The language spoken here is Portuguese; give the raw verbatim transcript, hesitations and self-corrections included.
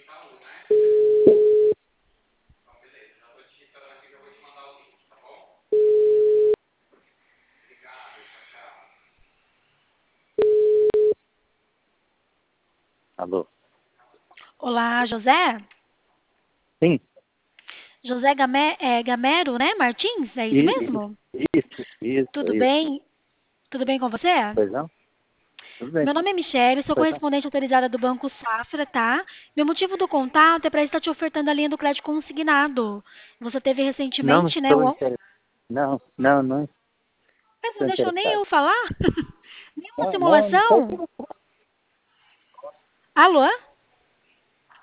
Alô? Olá, José? Sim, José Game- é, Gamero, né? Martins, é isso isso, mesmo? isso, isso, Tudo isso. bem? Tudo bem com você? Pois não? Tudo bem, Meu nome é Michele, sou pois não? correspondente autorizada do Banco Safra, tá? Meu motivo do contato é para estar te ofertando a linha do crédito consignado. Você teve Não recentemente, né? estou o- interessado. Não, não, não Mas não estou deixou nem interessado. eu falar? Nenhuma Não, não, não estou simulação? interessado. Alô?